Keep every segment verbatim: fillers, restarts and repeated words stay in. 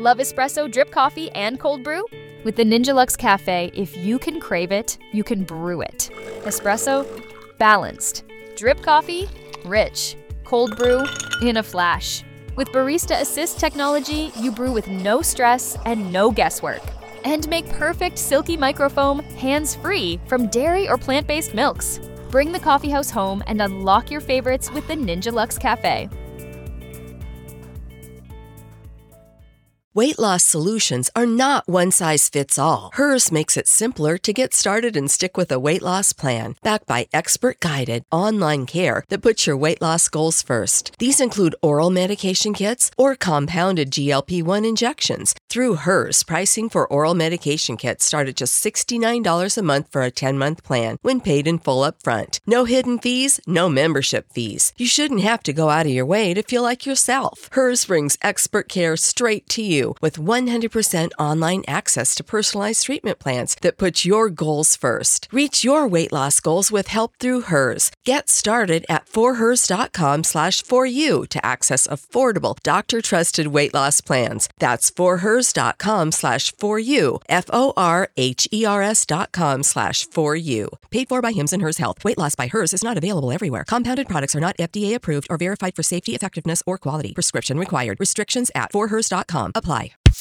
Love espresso, drip coffee, and cold brew? With the Ninja Luxe Cafe, if you can crave it, you can brew it. Espresso, balanced. Drip coffee, rich. Cold brew, in a flash. With Barista Assist technology, you brew with no stress and no guesswork. And make perfect silky microfoam hands-free from dairy or plant-based milks. Bring the coffeehouse home and unlock your favorites with the Ninja Luxe Cafe. Weight loss solutions are not one size fits all. Hers makes it simpler to get started and stick with a weight loss plan, backed by expert-guided online care that puts your weight loss goals first. These include oral medication kits or compounded G L P one injections. Through Hers, pricing for oral medication kits start at just sixty-nine dollars a month for a ten-month plan when paid in full upfront. No hidden fees, no membership fees. You shouldn't have to go out of your way to feel like yourself. Hers brings expert care straight to you with one hundred percent online access to personalized treatment plans that put your goals first. Reach your weight loss goals with help through Hers. Get started at forhers.com slash for you to access affordable, doctor-trusted weight loss plans. That's forhers.com slash for you, F-O-R-H-E-R-S dot com slash for you. Paid for by Hims and Hers Health. Weight loss by Hers is not available everywhere. Compounded products are not F D A approved or verified for safety, effectiveness, or quality. Prescription required. Restrictions at forhers dot com apply.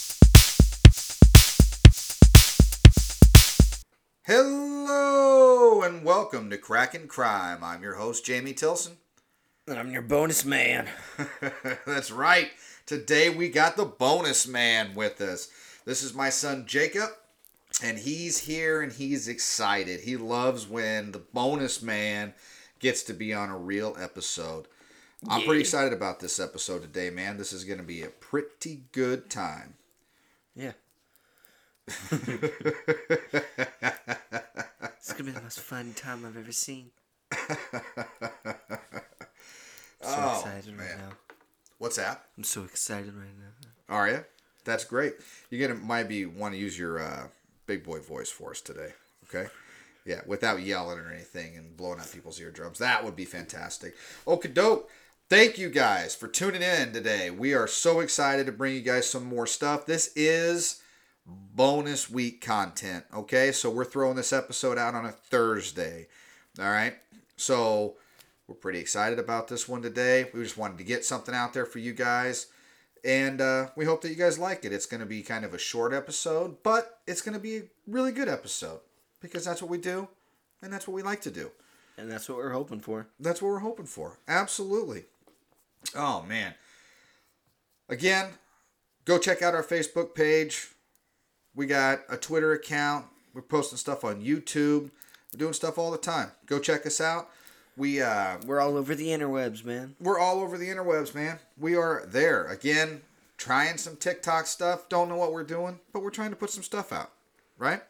Hello and welcome to Crackin' Crime. I'm your host, Jamie Tilson. And I'm your bonus man. That's right. Today we got the bonus man with us. This is my son, Jacob, and he's here and he's excited. He loves when the bonus man gets to be on a real episode. I'm Yeah. pretty excited about this episode today, man. This is going to be a pretty good time. Yeah. It's gonna be the most fun time I've ever seen. I'm so Oh, excited man. right now. What's that? I'm so excited right now. Are you? That's great. You're gonna might be want to use your uh, big boy voice for us today, okay? Yeah, without yelling or anything and blowing out people's eardrums. That would be fantastic. Okie doke. Thank you guys for tuning in today. We are so excited to bring you guys some more stuff. This is bonus week content, okay? So we're throwing this episode out on a Thursday, all right? So we're pretty excited about this one today. We just wanted to get something out there for you guys, and uh, we hope that you guys like it. It's going to be kind of a short episode, but it's going to be a really good episode because that's what we do, and that's what we like to do. And that's what we're hoping for. That's what we're hoping for. Absolutely. Oh, man. Again, go check out our Facebook page. We got a Twitter account. We're posting stuff on YouTube. We're doing stuff all the time. Go check us out. We, uh, We're all over the interwebs, man. we're all over the interwebs, man. We are there. Again, trying some TikTok stuff. Don't know what we're doing, but we're trying to put some stuff out. Right?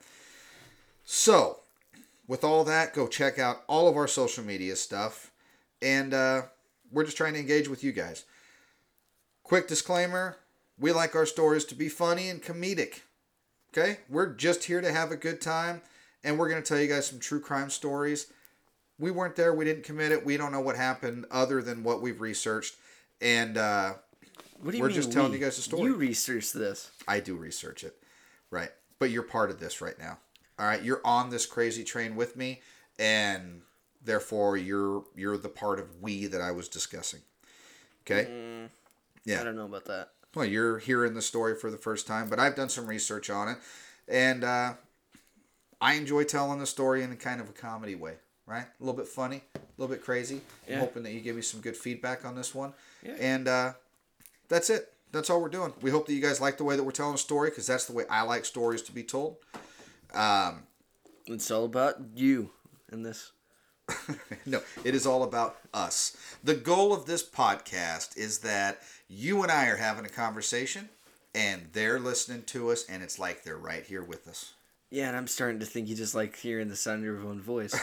So, with all that, go check out all of our social media stuff. And uh, we're just trying to engage with you guys. Quick disclaimer. We like our stories to be funny and comedic. Okay? We're just here to have a good time. And we're going to tell you guys some true crime stories. We weren't there. We didn't commit it. We don't know what happened other than what we've researched. And uh, What do you we're mean just telling we? you guys a story. You researched this. I do research it. Right. But you're part of this right now. All right. You're on this crazy train with me. And therefore, you're you're the part of we that I was discussing. Okay? Mm, Yeah. I don't know about that. Well, you're hearing the story for the first time, but I've done some research on it. And uh, I enjoy telling the story in kind of a comedy way, right? A little bit funny, a little bit crazy. Yeah. I'm hoping that you give me some good feedback on this one. Yeah. And uh, that's it. That's all we're doing. We hope that you guys like the way that we're telling a story, because that's the way I like stories to be told. Um, It's all about you in this. no, it is all about us. The goal of this podcast is that you and I are having a conversation, and they're listening to us, and it's like they're right here with us. Yeah, and I'm starting to think you just like hearing the sound of your own voice.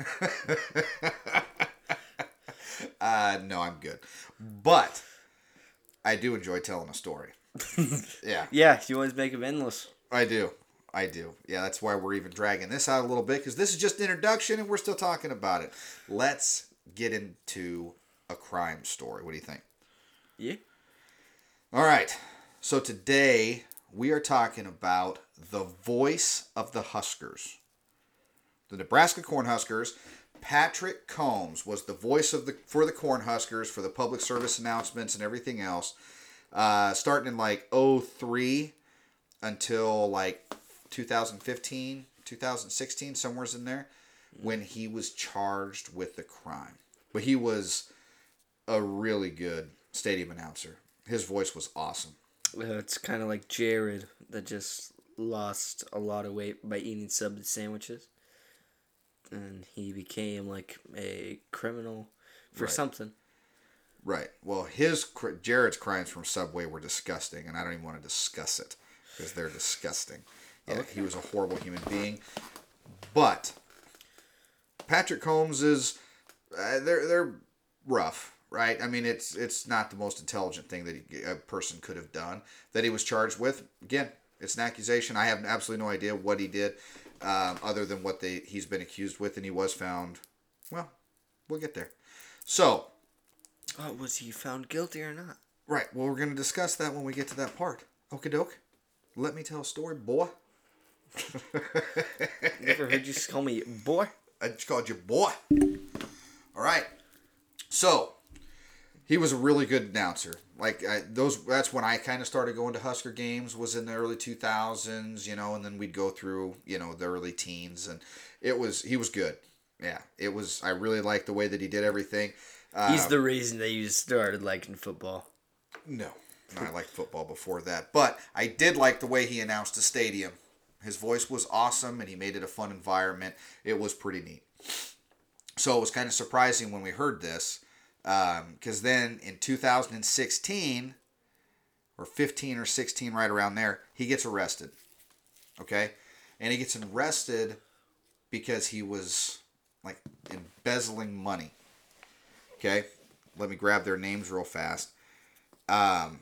uh, no, I'm good. But I do enjoy telling a story. Yeah, Yeah, you always make them endless. I do. I do. Yeah, that's why we're even dragging this out a little bit, because this is just introduction, and we're still talking about it. Let's get into a crime story. What do you think? Yeah. All right. So today we are talking about the voice of the Huskers. The Nebraska Cornhuskers. Patrick Combs was the voice of the for the Cornhuskers for the public service announcements and everything else. Uh, starting in like oh three until like two thousand fifteen, two thousand sixteen, somewhere's in there, when he was charged with the crime. But he was a really good stadium announcer. His voice was awesome. Uh, it's kind of like Jared that just lost a lot of weight by eating Subway sandwiches. And he became like a criminal for Right. something. Right. Well, his Jared's crimes from Subway were disgusting, and I don't even want to discuss it because they're disgusting. Yeah, Okay. he was a horrible human being. But Patrick Combs is uh, they're they're rough, right? I mean, it's it's not the most intelligent thing that he, a person could have done that he was charged with. Again, it's an accusation. I have absolutely no idea what he did, um, other than what they he's been accused with, and he was found. Well, we'll get there. So. Oh, was he found guilty or not? Right. Well, we're going to discuss that when we get to that part. Okie doke. Let me tell a story, boy. Never heard you call me boy. I just called you boy. All right. So, he was a really good announcer. Like I, those, that's when I kind of started going to Husker games. Was in the early two thousands, you know, and then we'd go through, you know, the early teens, and it was he was good. Yeah, it was. I really liked the way that he did everything. He's Um, the reason that you started liking football. No. No, I liked football before that. But I did like the way he announced the stadium. His voice was awesome, and he made it a fun environment. It was pretty neat. So it was kind of surprising when we heard this, because um, then in two thousand sixteen, or fifteen or sixteen, right around there, he gets arrested. Okay? And he gets arrested because he was, like, embezzling money. Okay? Let me grab their names real fast. Um,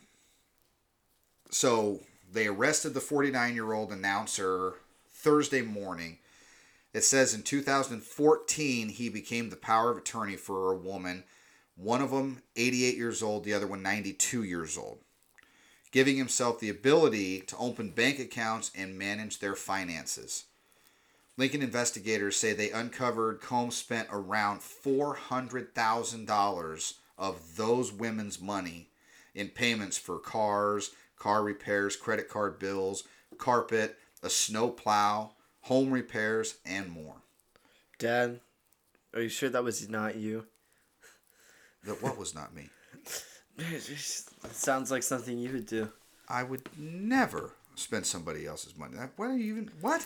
so they arrested the forty-nine-year-old announcer Thursday morning. It says in two thousand fourteen, he became the power of attorney for a woman. One of them, eighty-eight years old, the other one, ninety-two years old. Giving himself the ability to open bank accounts and manage their finances. Lincoln investigators say they uncovered Combs spent around four hundred thousand dollars of those women's money in payments for cars, car repairs, credit card bills, carpet, a snow plow, home repairs, and more. Dad, are you sure that was not you? That what was not me. It sounds like something you would do. I would never spend somebody else's money. What are you even... What?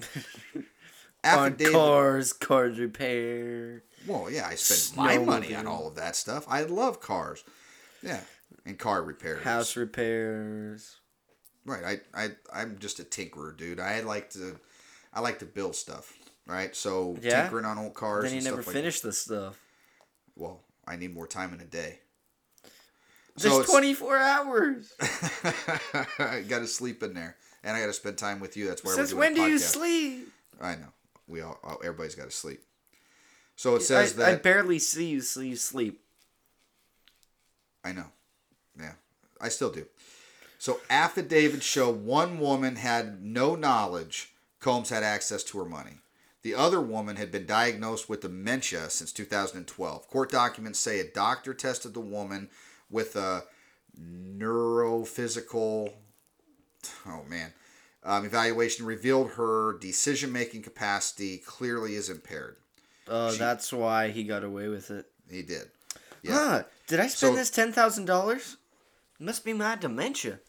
On cars, cars repair. Well, yeah, I spend my money on snowmobile. all of that stuff. I love cars. Yeah, and car repairs. House repairs. Right. I, I, I'm just a tinkerer, dude. I like to... I like to build stuff, right? So, Yeah? tinkering on old cars Then you and never stuff like finish this stuff. Well, I need more time in a day. There's it's- twenty-four hours. I got to sleep in there, and I got to spend time with you. That's why Since we're when doing do a you podcast. sleep? I know. We all, all everybody's got to sleep. So it says I, I that barely see you so you sleep. I know. Yeah, I still do. So affidavits show one woman had no knowledge Combs had access to her money. The other woman had been diagnosed with dementia since two thousand twelve. Court documents say a doctor tested the woman with a neurophysical, oh man, um, evaluation revealed her decision-making capacity clearly is impaired. Oh, She- that's why he got away with it. He did. Yeah. Huh, did I spend So- this ten thousand dollars? Must be my dementia.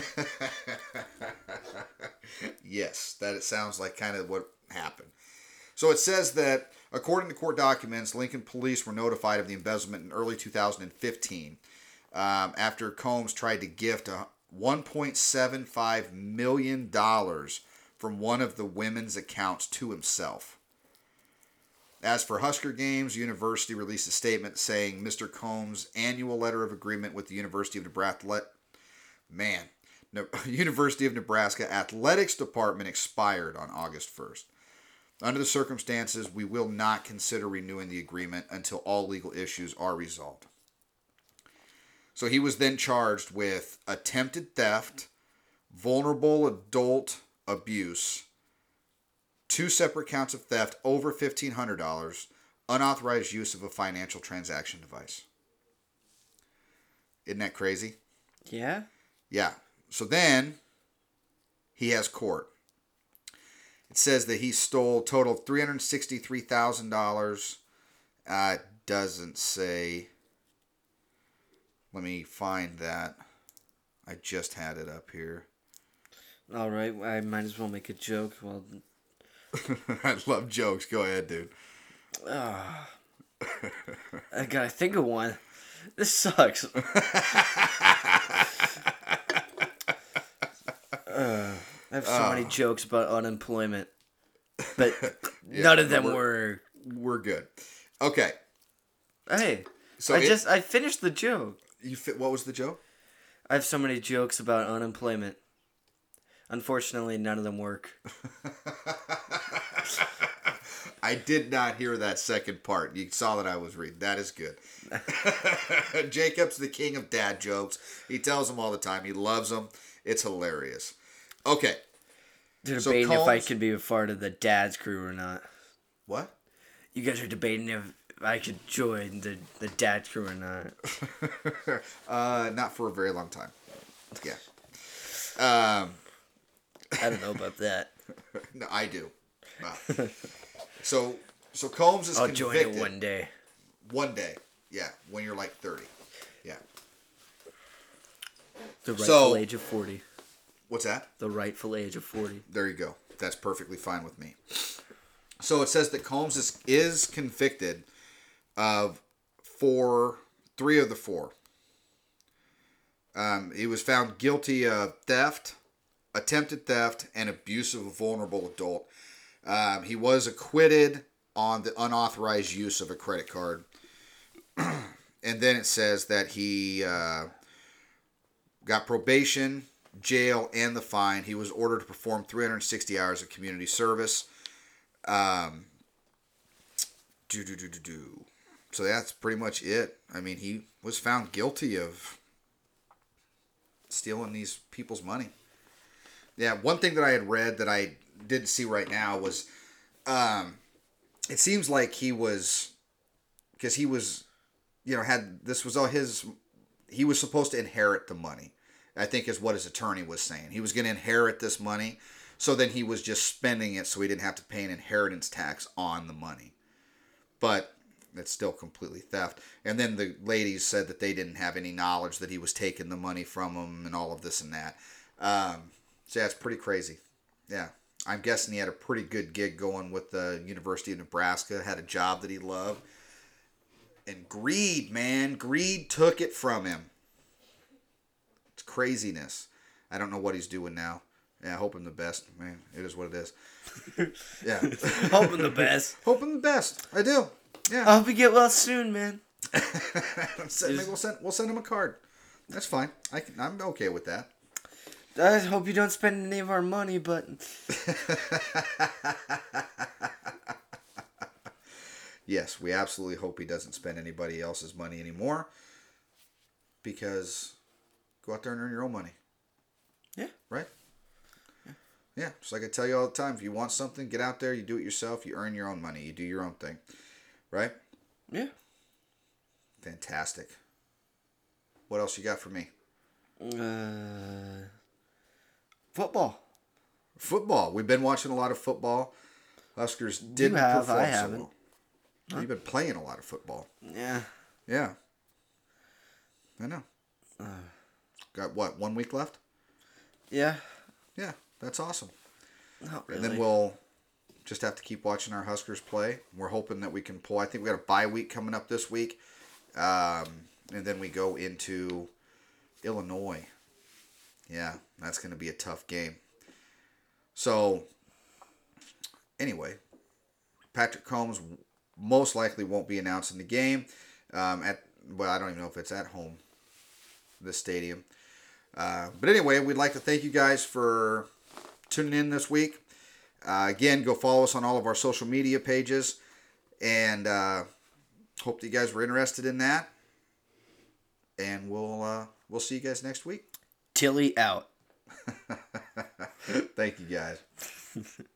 Yes, that it sounds like kind of what happened. So it says that, according to court documents, Lincoln police were notified of the embezzlement in early two thousand fifteen um, after Combs tried to gift a one point seven five million dollars from one of the women's accounts to himself. As for Husker Games, the university released a statement saying Mister Combs' annual letter of agreement with the University of Nebraska, man, no, University of Nebraska Athletics Department expired on August first. Under the circumstances, we will not consider renewing the agreement until all legal issues are resolved. So he was then charged with attempted theft, vulnerable adult abuse, two separate counts of theft over fifteen hundred dollars, unauthorized use of a financial transaction device. Isn't that crazy? Yeah? Yeah. So then he has court. It says that he stole total three hundred sixty-three thousand dollars. Uh, it doesn't say. Let me find that. I just had it up here. All right, I might as well make a joke. Well, I love jokes. Go ahead, dude. uh, I gotta think of one. This sucks. uh, I have so many jokes about unemployment, but Yeah, none of them we're- were. We're good. Okay. Hey, So I it- just I finished the joke. You fit. What was the joke? I have so many jokes about unemployment. Unfortunately, none of them work. I did not hear that second part. You saw that I was reading. That is good. Jacob's the king of dad jokes. He tells them all the time. He loves them. It's hilarious. Okay. They're So debating if I Combs- could be a part of the dad's crew or not. What? You guys are debating if I could join the, the dad's crew or not. uh, not for a very long time. Yeah. Um, I don't know about that. no, I do. Uh, so, so Combs is I'll convicted. join it one day. One day. Yeah, when you're like thirty. Yeah. The rightful So- age of forty. What's that? The rightful age of forty. There you go. That's perfectly fine with me. So it says that Combs is, is convicted of four, three of the four. Um, he was found guilty of theft, attempted theft, and abuse of a vulnerable adult. Um, he was acquitted on the unauthorized use of a credit card. And then it says that he uh, got probation, jail, and the fine. He was ordered to perform three hundred sixty hours of community service. Um, do, do, do, do, do. So that's pretty much it. I mean, he was found guilty of stealing these people's money. Yeah, one thing that I had read that I didn't see right now was, um, it seems like he was, because he was, you know, had, this was all his, he was supposed to inherit the money, I think is what his attorney was saying. He was going to inherit this money, so then he was just spending it so he didn't have to pay an inheritance tax on the money. But it's still completely theft. And then the ladies said that they didn't have any knowledge that he was taking the money from them and all of this and that. Um, so yeah, it's pretty crazy. Yeah. I'm guessing he had a pretty good gig going with the University of Nebraska, had a job that he loved. And greed, man, greed took it from him. It's craziness. I don't know what he's doing now. Yeah, I hope him the best, man. It is what it is. Yeah. Hoping the best. Hoping the best. I do. Yeah. I hope you get well soon, man. Maybe we'll send we'll send him a card. That's fine. I can, I'm okay with that. I hope you don't spend any of our money, but Yes, we absolutely hope he doesn't spend anybody else's money anymore. Because go out there and earn your own money. yeah. Right? Yeah. Yeah. Just like I tell you all the time, if you want something, get out there, you do it yourself, you earn your own money, you do your own thing. Right? Yeah. Fantastic. What else you got for me? Uh, football. Football. We've been watching a lot of football. Huskers didn't have, perform I so haven't. well. You've been playing a lot of football. Yeah. Yeah. I know. Got what, one week left? Yeah. Yeah, that's awesome. Not really. And then we'll just have to keep watching our Huskers play. We're hoping that we can pull. I think we got a bye week coming up this week. Um, and then we go into Illinois. Yeah, that's going to be a tough game. So, anyway, Patrick Combs most likely won't be announcing the game. Um, at well, I don't even know if it's at home, this stadium. Uh, but anyway, we'd like to thank you guys for tuning in this week. Uh, again, go follow us on all of our social media pages. And uh, hope that you guys were interested in that. and we'll uh, we'll see you guys next week. Tilly out. Thank you, guys.